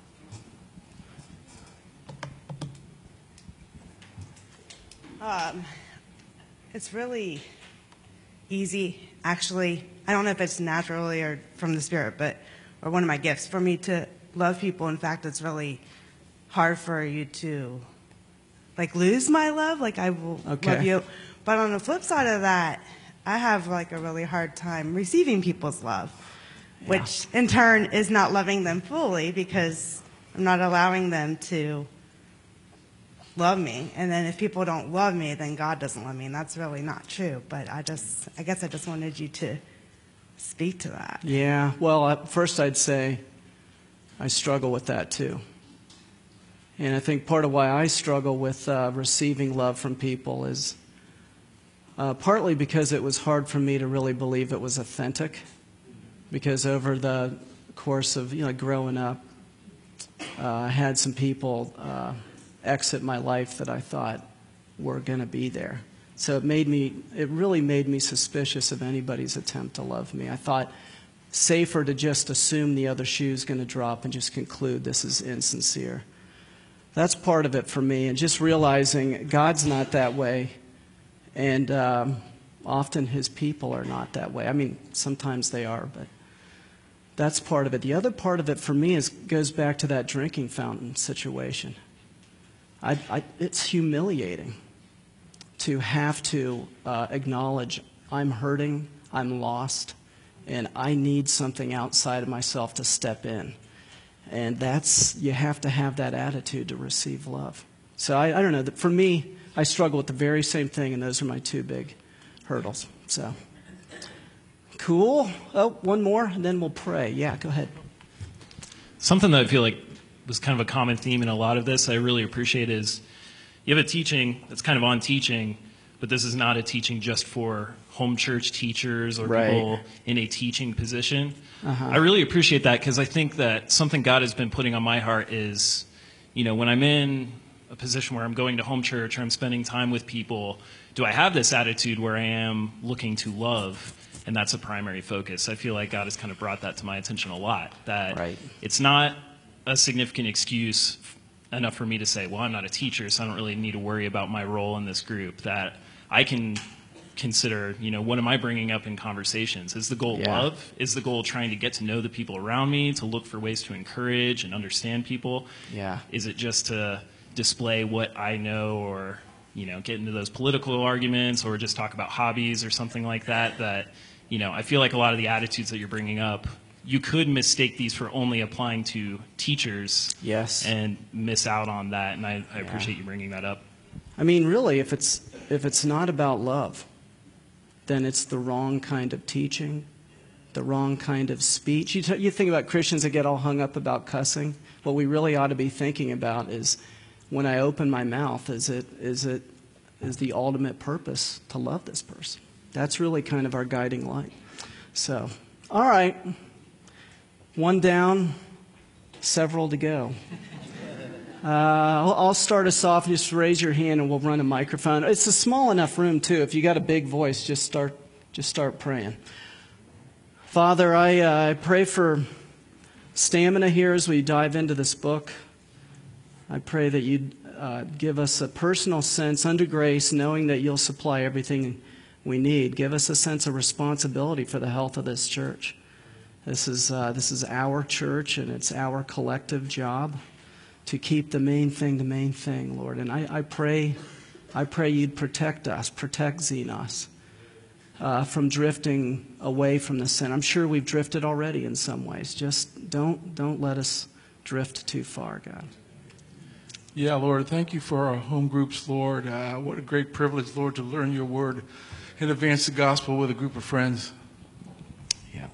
Um, it's really easy, actually. I don't know if it's naturally or from the Spirit, but or one of my gifts for me to love people. In fact, it's really hard for you to like lose my love. Like I will Okay. love you, but on the flip side of that, I have like a really hard time receiving people's love, Yeah. which in turn is not loving them fully, because I'm not allowing them to love me. And then if people don't love me, then God doesn't love me, and that's really not true. But I just, I guess I just wanted you to speak to that. Yeah. Well, at first I'd say I struggle with that too. And I think part of why I struggle with uh, receiving love from people is uh, partly because it was hard for me to really believe it was authentic. Because over the course of you know growing up, uh, I had some people uh, exit my life that I thought were going to be there. So it made me, it really made me suspicious of anybody's attempt to love me. I thought safer to just assume the other shoe's going to drop and just conclude this is insincere. That's part of it for me, and just realizing God's not that way, and um, often His people are not that way. I mean, sometimes they are, but that's part of it. The other part of it for me is goes back to that drinking fountain situation. I, I, it's humiliating to have to uh, acknowledge I'm hurting, I'm lost, and I need something outside of myself to step in. And that's, you have to have that attitude to receive love. So I, I don't know, for me, I struggle with the very same thing, and those are my two big hurdles. So, cool. Oh, one more, and then we'll pray. Yeah, go ahead. Something that I feel like was kind of a common theme in a lot of this I really appreciate is you have a teaching that's kind of on teaching, but this is not a teaching just for home church teachers or Right. people in a teaching position. Uh-huh. I really appreciate that because I think that something God has been putting on my heart is, you know, when I'm in a position where I'm going to home church or I'm spending time with people, do I have this attitude where I am looking to love? And that's a primary focus. I feel like God has kind of brought that to my attention a lot, that Right. it's not a significant excuse enough for me to say, well, I'm not a teacher, so I don't really need to worry about my role in this group, that I can consider, you know, what am I bringing up in conversations? Is the goal Yeah. love? Is the goal trying to get to know the people around me, to look for ways to encourage and understand people? Yeah. Is it just to display what I know or, you know, get into those political arguments or just talk about hobbies or something like that? That, you know, I feel like a lot of the attitudes that you're bringing up, you could mistake these for only applying to teachers. Yes. And miss out on that. And I, I appreciate you bringing that up. I mean, really, if it's if it's not about love, then it's the wrong kind of teaching, the wrong kind of speech. You, t- you think about Christians that get all hung up about cussing. What we really ought to be thinking about is, when I open my mouth, is it is it is the ultimate purpose to love this person? That's really kind of our guiding light. So, all right, one down, several to go. Uh, I'll, I'll start us off. Just raise your hand, and we'll run a microphone. It's a small enough room too. If you got a big voice, just start just start praying. Father, I uh, I pray for stamina here as we dive into this book. I pray that you'd uh, give us a personal sense under grace, knowing that you'll supply everything we need. Give us a sense of responsibility for the health of this church. This is uh, this is our church, and it's our collective job to keep the main thing the main thing, Lord. And I, I pray, I pray you'd protect us, protect Xenos uh, from drifting away from the sin. I'm sure we've drifted already in some ways. Just don't don't let us drift too far, God. Yeah, Lord, thank you for our home groups, Lord. Uh, what a great privilege, Lord, to learn your word and advance the gospel with a group of friends. Yeah.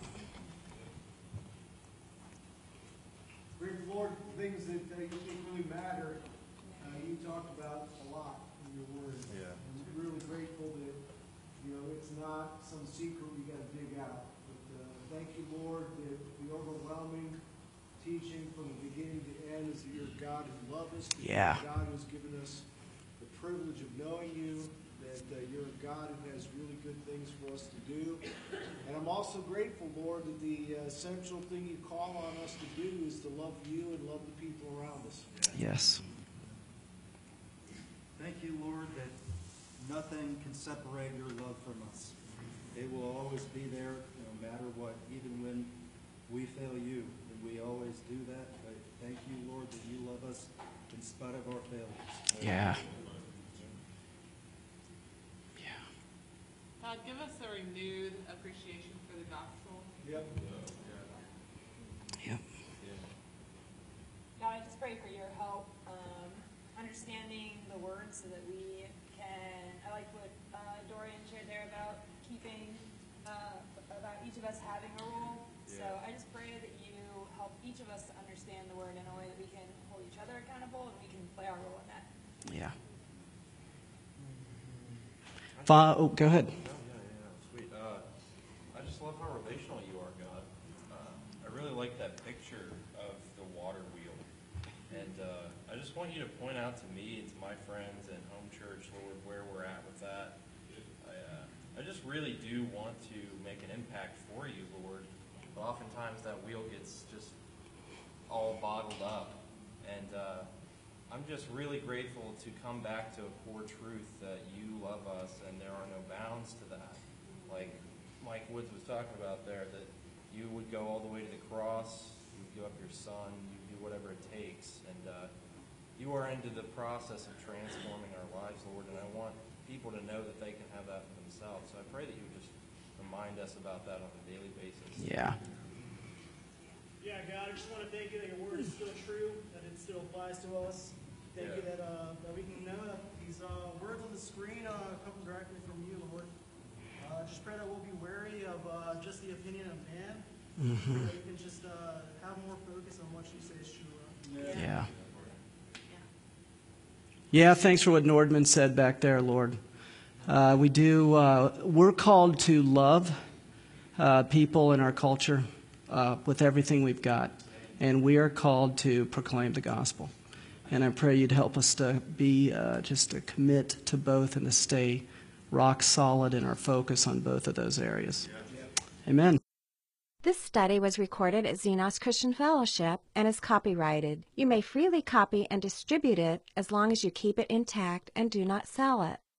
Great Lord, things that uh, you think really matter, uh, you talk about a lot in your word. Yeah. I'm really grateful that, you know, it's not some secret we got to dig out. But uh, thank you, Lord, that the overwhelming teaching from the beginning to end is that you're a God who loves us. Yeah. You're a God who's given us the privilege of knowing you, that uh, you're a God who has really good things for us to do. And I'm also grateful, Lord, that the uh, essential thing you call on us to do is to love you and love the people around us. Yes. Thank you, Lord, that nothing can separate your love from us. It will always be there no matter what, even when we fail you. And we always do that. But thank you, Lord, that you love us in spite of our failures. Yeah. God, give us a renewed appreciation for the gospel. Yep. Yep. God, I just pray for your help um, understanding the word so that we can, I like what uh, Dorian shared there about keeping, uh, about each of us having a role. So I just pray that you help each of us to understand the word in a way that we can hold each other accountable and we can play our role in that. Yeah. Fa- oh, go ahead. Sweet. Uh, I just love how relational you are, God. Uh, I really like that picture of the water wheel. And uh, I just want you to point out to me and to my friends and home church, Lord, where we're at with that. I, uh, I just really do want to make an impact for you, Lord. But oftentimes that wheel gets just all bottled up. And uh, I'm just really grateful to come back to a core truth that you love us and there are no bounds to that. Like Mike Woods was talking about there, that you would go all the way to the cross, you would give up your son, you would do whatever it takes. And uh, you are into the process of transforming our lives, Lord, and I want people to know that they can have that for themselves. So I pray that you would just remind us about that on a daily basis. Yeah. Yeah, God, I just want to thank you that your word is still true, that it still applies to us. Thank Yeah. you that uh, that we can know that these uh, words on the screen uh, come directly from you, Lord. Uh, just pray that we'll be wary of uh, just the opinion of man, Mhm. that we can just uh, have more focus on what you say is true. Lord. Yeah. Yeah, thanks for what Nordman said back there, Lord. Uh, we do, uh, we're called to love uh, people in our culture uh, with everything we've got. And we are called to proclaim the gospel. And I pray you'd help us to be, uh, just to commit to both and to stay rock solid in our focus on both of those areas. Amen. This study was recorded at Xenos Christian Fellowship and is copyrighted. You may freely copy and distribute it as long as you keep it intact and do not sell it.